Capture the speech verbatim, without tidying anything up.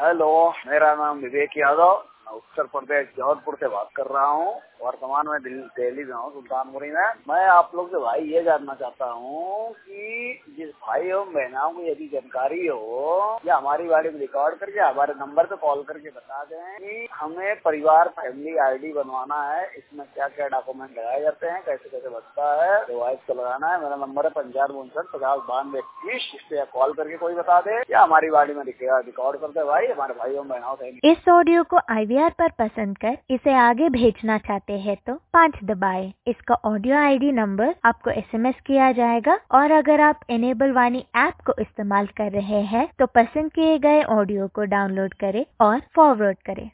Hello, मेरा नाम विवेक यादव, मैं उत्तर प्रदेश जौनपुर से बात कर रहा हूँ। वर्तमान में दिल्ली में हूँ, सुल्तानपुरी में। मैं आप लोग से भाई ये जानना चाहता हूँ कि जिस भाई एवं बहनों को यदि जानकारी हो या हमारी गाड़ी में रिकॉर्ड करके हमारे नंबर पे कॉल करके बता दें कि हमें परिवार फैमिली आईडी बनवाना है, इसमें क्या क्या डॉक्यूमेंट लगाए जाते हैं, कैसे कैसे बनता है, डिवाइस को लगाना है। मेरा नंबर है पंचानवे उनसठ पचास बानवे इक्कीस। इस पे कॉल करके कोई बता दे या हमारी गाड़ी में रिकॉर्ड कर दे भाई, हमारे भाई एवं बहनों से। इस ऑडियो को आईवीआर पर पसंद कर इसे आगे भेजना चाहते हैं तो पाँच दबाएं। इसका ऑडियो आईडी नंबर आपको एसएमएस किया जाएगा और अगर आप इनेबल वाणी ऐप को इस्तेमाल कर रहे हैं तो पसंद किए गए ऑडियो को डाउनलोड करें और फॉरवर्ड करें।